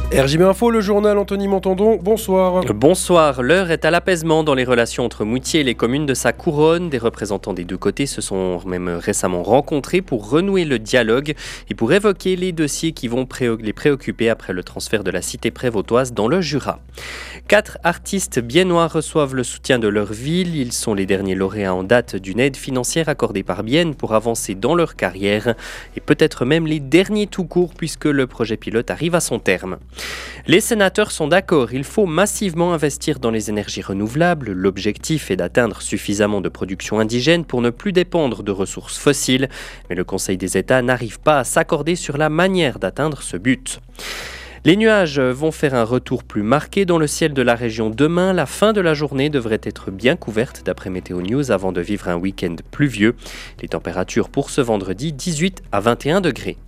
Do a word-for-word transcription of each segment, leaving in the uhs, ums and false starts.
R J B Info, le journal Anthony Montandon, bonsoir. Bonsoir, l'heure est à l'apaisement dans les relations entre Moutier et les communes de sa couronne. Des représentants des deux côtés se sont même récemment rencontrés pour renouer le dialogue et pour évoquer les dossiers qui vont pré- les préoccuper après le transfert de la cité prévôtoise dans le Jura. Quatre artistes biennois reçoivent le soutien de leur ville. Ils sont les derniers lauréats en date d'une aide financière accordée par Bienne pour avancer dans leur carrière et peut-être même les derniers tout court puisque le projet pilote arrive à son terme. Les sénateurs sont d'accord, il faut massivement investir dans les énergies renouvelables. L'objectif est d'atteindre suffisamment de production indigène pour ne plus dépendre de ressources fossiles. Mais le Conseil des États n'arrive pas à s'accorder sur la manière d'atteindre ce but. Les nuages vont faire un retour plus marqué dans le ciel de la région demain. La fin de la journée devrait être bien couverte d'après Météo News avant de vivre un week-end pluvieux. Les températures pour ce vendredi, dix-huit à vingt et un degrés.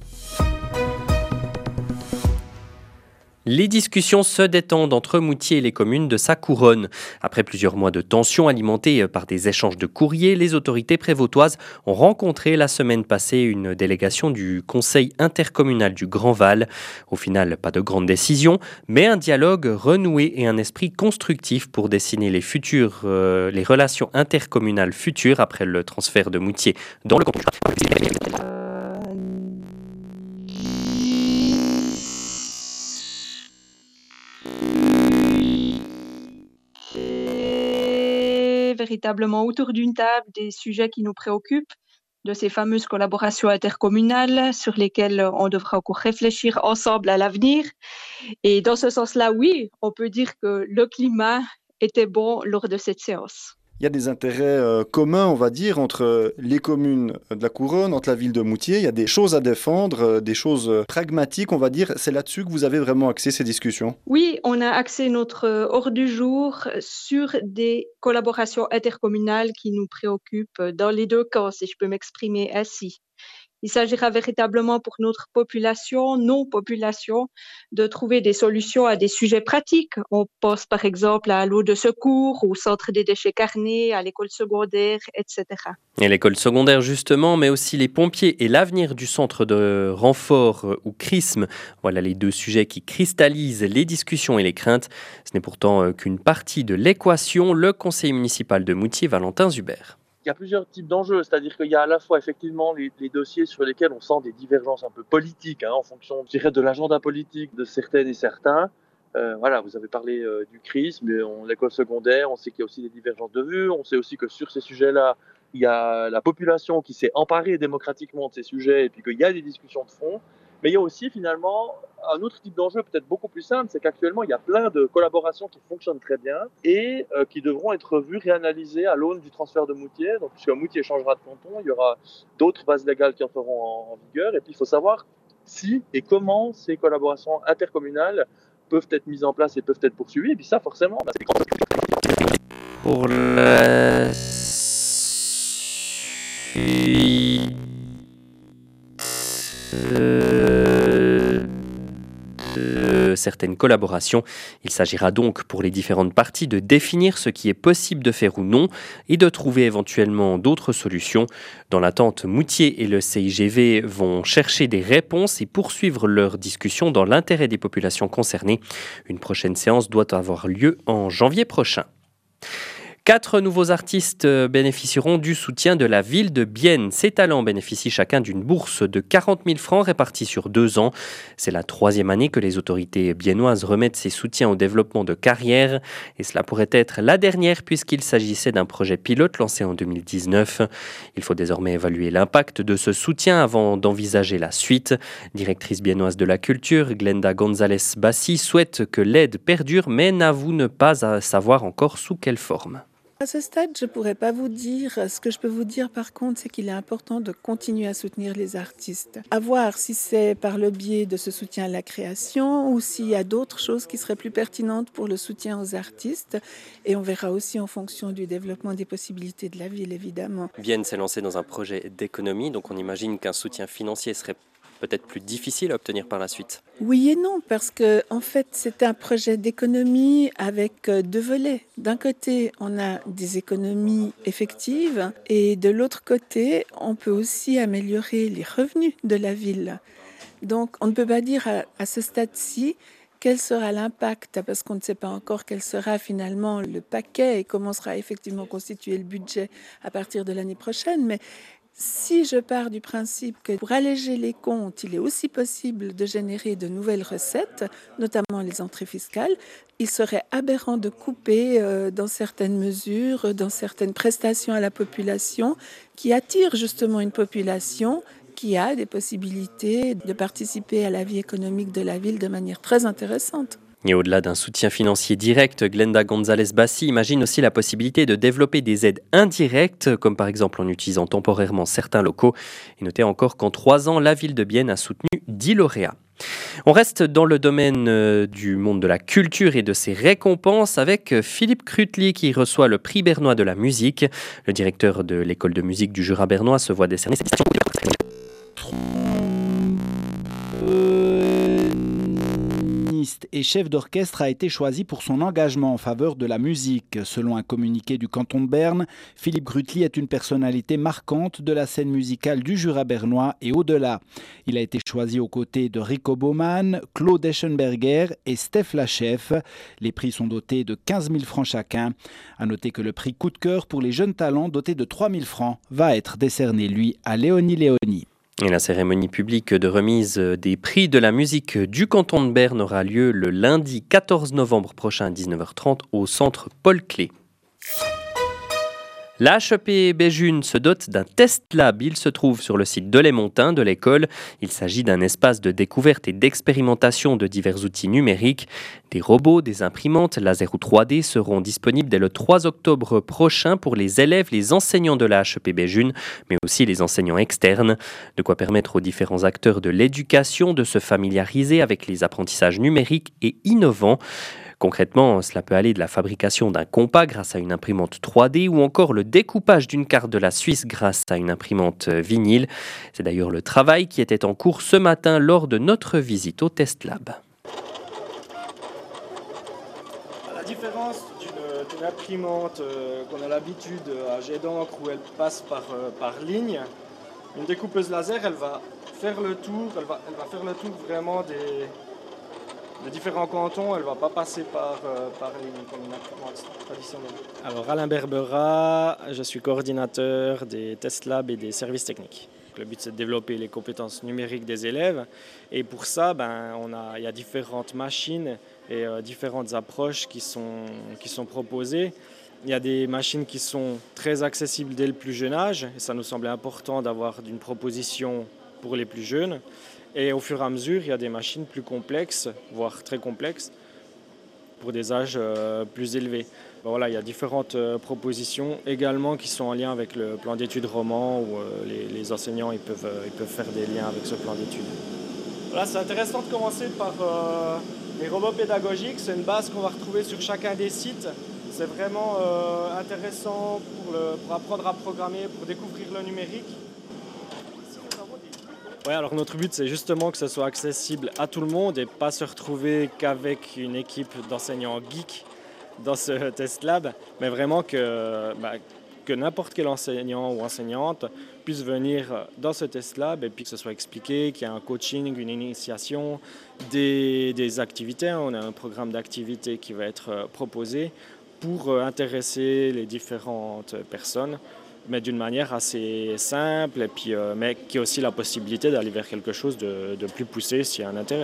Les discussions se détendent entre Moutier et les communes de sa couronne. Après plusieurs mois de tensions alimentées par des échanges de courriers, les autorités prévôtoises ont rencontré la semaine passée une délégation du Conseil intercommunal du Grand Val. Au final, pas de grande décision, mais un dialogue renoué et un esprit constructif pour dessiner les futures, euh, les relations intercommunales futures après le transfert de Moutier dans le canton. Véritablement autour d'une table des sujets qui nous préoccupent, de ces fameuses collaborations intercommunales sur lesquelles on devra encore réfléchir ensemble à l'avenir. Et dans ce sens-là, oui, on peut dire que le climat était bon lors de cette séance. Il y a des intérêts euh, communs, on va dire, entre les communes de la couronne, entre la ville de Moutier. Il y a des choses à défendre, euh, des choses euh, pragmatiques, on va dire. C'est là-dessus que vous avez vraiment axé ces discussions? Oui, on a axé notre ordre du jour sur des collaborations intercommunales qui nous préoccupent dans les deux camps, si je peux m'exprimer ainsi. Il s'agira véritablement pour notre population, non-population, de trouver des solutions à des sujets pratiques. On pense par exemple à l'eau de secours, au centre des déchets carnés, à l'école secondaire, et cetera. Et l'école secondaire justement, mais aussi les pompiers et l'avenir du centre de renfort ou C R I S M. Voilà les deux sujets qui cristallisent les discussions et les craintes. Ce n'est pourtant qu'une partie de l'équation. Le conseiller municipal de Moutier, Valentin Zuber. Il y a plusieurs types d'enjeux, c'est-à-dire qu'il y a à la fois effectivement les, les dossiers sur lesquels on sent des divergences un peu politiques, hein, en fonction, je dirais, de l'agenda politique de certaines et certains. Euh, voilà, vous avez parlé euh, du C R I S, mais on, l'école secondaire, on sait qu'il y a aussi des divergences de vues, on sait aussi que sur ces sujets-là, il y a la population qui s'est emparée démocratiquement de ces sujets et puis qu'il y a des discussions de fond. Mais il y a aussi finalement un autre type d'enjeu peut-être beaucoup plus simple, c'est qu'actuellement il y a plein de collaborations qui fonctionnent très bien et euh, qui devront être revues, réanalysées à l'aune du transfert de Moutier. Donc puisque Moutier changera de canton, il y aura d'autres bases légales qui entreront en, en vigueur. Et puis il faut savoir si et comment ces collaborations intercommunales peuvent être mises en place et peuvent être poursuivies. Et puis ça forcément, bah, c'est pour la de certaines collaborations. Il s'agira donc pour les différentes parties de définir ce qui est possible de faire ou non et de trouver éventuellement d'autres solutions. Dans l'attente, Moutier et le C I G V vont chercher des réponses et poursuivre leurs discussions dans l'intérêt des populations concernées. Une prochaine séance doit avoir lieu en janvier prochain. Quatre nouveaux artistes bénéficieront du soutien de la ville de Bienne. Ces talents bénéficient chacun d'une bourse de quarante mille francs répartie sur deux ans. C'est la troisième année que les autorités biennoises remettent ces soutiens au développement de carrière. Et cela pourrait être la dernière puisqu'il s'agissait d'un projet pilote lancé en deux mille dix-neuf. Il faut désormais évaluer l'impact de ce soutien avant d'envisager la suite. Directrice biennoise de la culture, Glenda González-Bassi souhaite que l'aide perdure mais n'avoue ne pas savoir encore sous quelle forme. À ce stade, je ne pourrais pas vous dire. Ce que je peux vous dire par contre, c'est qu'il est important de continuer à soutenir les artistes. À voir si c'est par le biais de ce soutien à la création ou s'il y a d'autres choses qui seraient plus pertinentes pour le soutien aux artistes. Et on verra aussi en fonction du développement des possibilités de la ville, évidemment. Bienne s'est lancée dans un projet d'économie, donc on imagine qu'un soutien financier serait peut-être plus difficile à obtenir par la suite. Oui et non, parce que en fait, c'est un projet d'économie avec deux volets. D'un côté, on a des économies effectives et de l'autre côté, on peut aussi améliorer les revenus de la ville. Donc, on ne peut pas dire à, à ce stade-ci Quel sera l'impact? Parce qu'on ne sait pas encore quel sera finalement le paquet et comment sera effectivement constitué le budget à partir de l'année prochaine. Mais si je pars du principe que pour alléger les comptes, il est aussi possible de générer de nouvelles recettes, notamment les entrées fiscales, il serait aberrant de couper euh, dans certaines mesures, dans certaines prestations à la population qui attirent justement une population qui a des possibilités de participer à la vie économique de la ville de manière très intéressante. Et au-delà d'un soutien financier direct, Glenda González-Bassi imagine aussi la possibilité de développer des aides indirectes, comme par exemple en utilisant temporairement certains locaux. Et notez encore qu'en trois ans, la ville de Bienne a soutenu dix lauréats. On reste dans le domaine du monde de la culture et de ses récompenses avec Philippe Krutli qui reçoit le prix bernois de la musique. Le directeur de l'école de musique du Jura bernois se voit décerner cette distinction. Et chef d'orchestre a été choisi pour son engagement en faveur de la musique. Selon un communiqué du canton de Berne, Philippe Krutli est une personnalité marquante de la scène musicale du Jura bernois et au-delà. Il a été choisi aux côtés de Rico Baumann, Claude Eschenberger et Steph Lachef. Les prix sont dotés de quinze mille francs chacun. À noter que le prix coup de cœur pour les jeunes talents doté de trois mille francs va être décerné, lui, à Léonie Léonie. Et la cérémonie publique de remise des prix de la musique du canton de Berne aura lieu le lundi quatorze novembre prochain à dix-neuf heures trente au centre Paul Clé. La H E P Béjune se dote d'un test lab. Il se trouve sur le site de Les Montins de l'école. Il s'agit d'un espace de découverte et d'expérimentation de divers outils numériques. Des robots, des imprimantes, laser ou trois D seront disponibles dès le trois octobre prochain pour les élèves, les enseignants de la H E P Béjune, mais aussi les enseignants externes. De quoi permettre aux différents acteurs de l'éducation de se familiariser avec les apprentissages numériques et innovants. Concrètement, cela peut aller de la fabrication d'un compas grâce à une imprimante trois D ou encore le découpage d'une carte de la Suisse grâce à une imprimante vinyle. C'est d'ailleurs le travail qui était en cours ce matin lors de notre visite au Test Lab. La différence d'une, d'une imprimante euh, qu'on a l'habitude à jet d'encre où elle passe par, euh, par ligne, une découpeuse laser, elle va faire le tour, elle va, elle va faire le tour vraiment des... de différents cantons, elle ne va pas passer par, euh, par ligne comme une imprimante traditionnelle. Alors Alain Berbera, je suis coordinateur des Test Labs et des services techniques. Le but c'est de développer les compétences numériques des élèves et pour ça ben, on a, il y a différentes machines et euh, différentes approches qui sont, qui sont proposées. Il y a des machines qui sont très accessibles dès le plus jeune âge et ça nous semblait important d'avoir une proposition pour les plus jeunes. Et au fur et à mesure, il y a des machines plus complexes, voire très complexes, pour des âges euh, plus élevés. Ben voilà, il y a différentes euh, propositions également qui sont en lien avec le plan d'études roman où euh, les, les enseignants ils peuvent, euh, ils peuvent faire des liens avec ce plan d'études. Voilà, c'est intéressant de commencer par euh, les robots pédagogiques. C'est une base qu'on va retrouver sur chacun des sites. C'est vraiment euh, intéressant pour, le, pour apprendre à programmer, pour découvrir le numérique. Ouais, alors notre but c'est justement que ce soit accessible à tout le monde et pas se retrouver qu'avec une équipe d'enseignants geeks dans ce test lab, mais vraiment que, bah, que n'importe quel enseignant ou enseignante puisse venir dans ce test lab et puis que ce soit expliqué, qu'il y a un coaching, une initiation, des, des activités. On a un programme d'activités qui va être proposé pour intéresser les différentes personnes, mais d'une manière assez simple, et puis, euh, mais qui a aussi la possibilité d'aller vers quelque chose de, de plus poussé s'il y a un intérêt.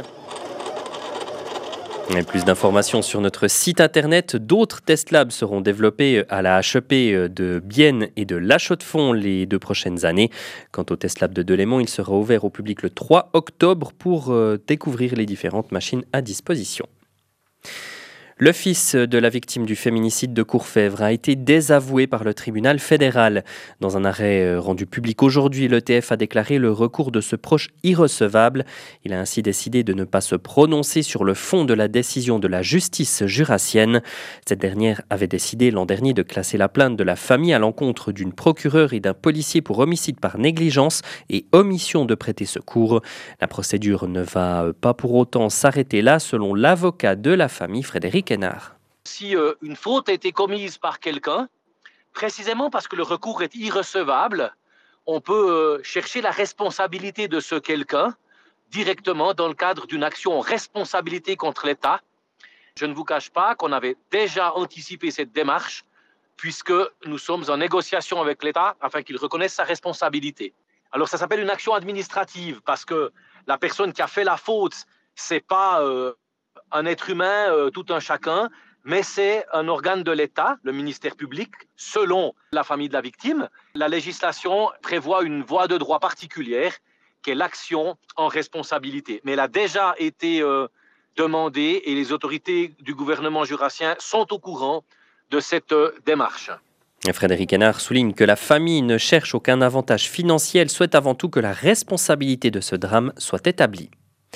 Et plus d'informations sur notre site internet. D'autres test labs seront développés à la H E P de Bienne et de La Chaux-de-Fonds les deux prochaines années. Quant au test lab de Delémont, il sera ouvert au public le trois octobre pour euh, découvrir les différentes machines à disposition. Le fils de la victime du féminicide de Courfèvre a été désavoué par le tribunal fédéral. Dans un arrêt rendu public aujourd'hui, l'E T F a déclaré le recours de ce proche irrecevable. Il a ainsi décidé de ne pas se prononcer sur le fond de la décision de la justice jurassienne. Cette dernière avait décidé l'an dernier de classer la plainte de la famille à l'encontre d'une procureure et d'un policier pour homicide par négligence et omission de prêter secours. La procédure ne va pas pour autant s'arrêter là, selon l'avocat de la famille, Frédéric Hénard. Si euh, une faute a été commise par quelqu'un, précisément parce que le recours est irrecevable, on peut euh, chercher la responsabilité de ce quelqu'un directement dans le cadre d'une action en responsabilité contre l'État. Je ne vous cache pas qu'on avait déjà anticipé cette démarche puisque nous sommes en négociation avec l'État afin qu'il reconnaisse sa responsabilité. Alors ça s'appelle une action administrative parce que la personne qui a fait la faute, c'est pas euh, un être humain, euh, tout un chacun, mais c'est un organe de l'État, le ministère public, selon la famille de la victime. La législation prévoit une voie de droit particulière qui est l'action en responsabilité. Mais elle a déjà été euh, demandée et les autorités du gouvernement jurassien sont au courant de cette euh, démarche. Frédéric Hénard souligne que la famille ne cherche aucun avantage financier, elle souhaite avant tout que la responsabilité de ce drame soit établie.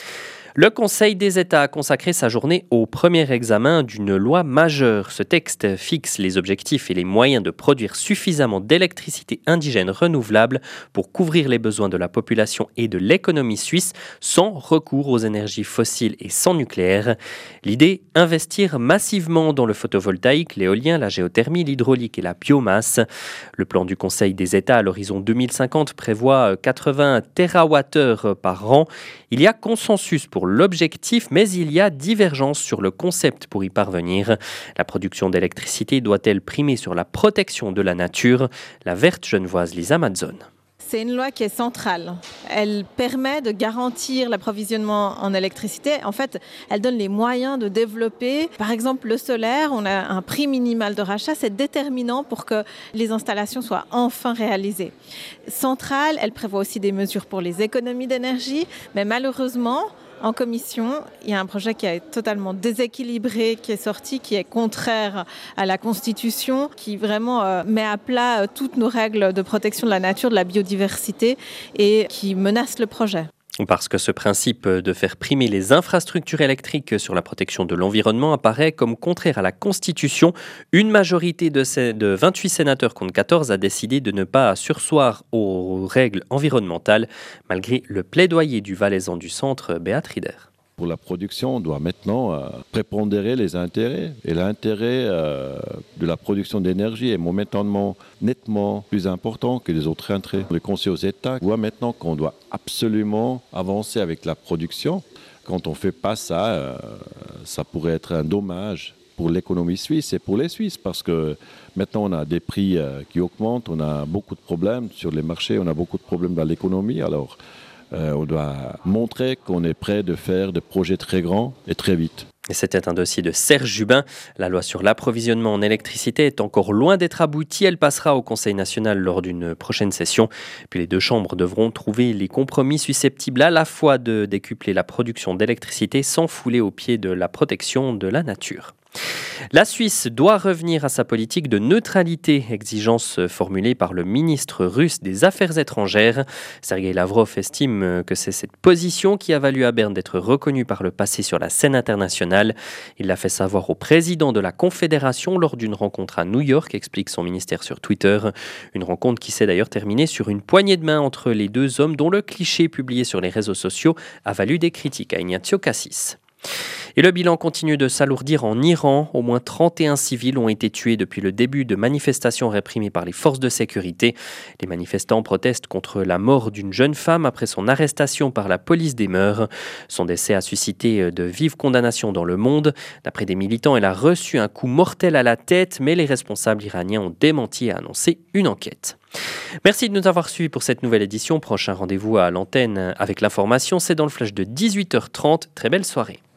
Le Conseil des États a consacré sa journée au premier examen d'une loi majeure. Ce texte fixe les objectifs et les moyens de produire suffisamment d'électricité indigène renouvelable pour couvrir les besoins de la population et de l'économie suisse sans recours aux énergies fossiles et sans nucléaire. L'idée, investir massivement dans le photovoltaïque, l'éolien, la géothermie, l'hydraulique et la biomasse. Le plan du Conseil des États à l'horizon deux mille cinquante prévoit quatre-vingts térawattheures par an. Il y a consensus pour l'objectif, mais il y a divergence sur le concept pour y parvenir. La production d'électricité doit-elle primer sur la protection de la nature? La verte genevoise Lisa Madzon. C'est une loi qui est centrale. Elle permet de garantir l'approvisionnement en électricité. En fait, elle donne les moyens de développer. Par exemple, le solaire, on a un prix minimal de rachat. C'est déterminant pour que les installations soient enfin réalisées. Centrale, elle prévoit aussi des mesures pour les économies d'énergie. Mais malheureusement, en commission, il y a un projet qui est totalement déséquilibré, qui est sorti, qui est contraire à la Constitution, qui vraiment euh, met à plat euh, toutes nos règles de protection de la nature, de la biodiversité et qui menace le projet. Parce que ce principe de faire primer les infrastructures électriques sur la protection de l'environnement apparaît comme contraire à la Constitution. Une majorité de, ces, de vingt-huit sénateurs contre quatorze a décidé de ne pas surseoir aux règles environnementales, malgré le plaidoyer du valaisan du centre, Beat Rieder. Pour la production, on doit maintenant euh, prépondérer les intérêts. Et l'intérêt euh, de la production d'énergie est momentanément nettement plus important que les autres intérêts. Le Conseil aux États voit maintenant qu'on doit absolument avancer avec la production. Quand on ne fait pas ça, euh, ça pourrait être un dommage pour l'économie suisse et pour les Suisses, parce que maintenant on a des prix euh, qui augmentent, on a beaucoup de problèmes sur les marchés, on a beaucoup de problèmes dans l'économie. Alors, Euh, on doit montrer qu'on est prêt de faire des projets très grands et très vite. Et c'était un dossier de Serge Jubin. La loi sur l'approvisionnement en électricité est encore loin d'être aboutie. Elle passera au Conseil national lors d'une prochaine session. Puis les deux chambres devront trouver les compromis susceptibles à la fois de décupler la production d'électricité sans fouler au pied de la protection de la nature. La Suisse doit revenir à sa politique de neutralité, exigence formulée par le ministre russe des Affaires étrangères. Sergueï Lavrov estime que c'est cette position qui a valu à Berne d'être reconnue par le passé sur la scène internationale. Il l'a fait savoir au président de la Confédération lors d'une rencontre à New York, explique son ministère sur Twitter. Une rencontre qui s'est d'ailleurs terminée sur une poignée de main entre les deux hommes dont le cliché publié sur les réseaux sociaux a valu des critiques à Ignacio Cassis. Et le bilan continue de s'alourdir en Iran. Au moins trente et un civils ont été tués depuis le début de manifestations réprimées par les forces de sécurité. Les manifestants protestent contre la mort d'une jeune femme après son arrestation par la police des mœurs. Son décès a suscité de vives condamnations dans le monde. D'après des militants, elle a reçu un coup mortel à la tête, mais les responsables iraniens ont démenti et annoncé une enquête. Merci de nous avoir suivis pour cette nouvelle édition. Prochain rendez-vous à l'antenne avec l'information, c'est dans le flash de dix-huit heures trente. Très belle soirée.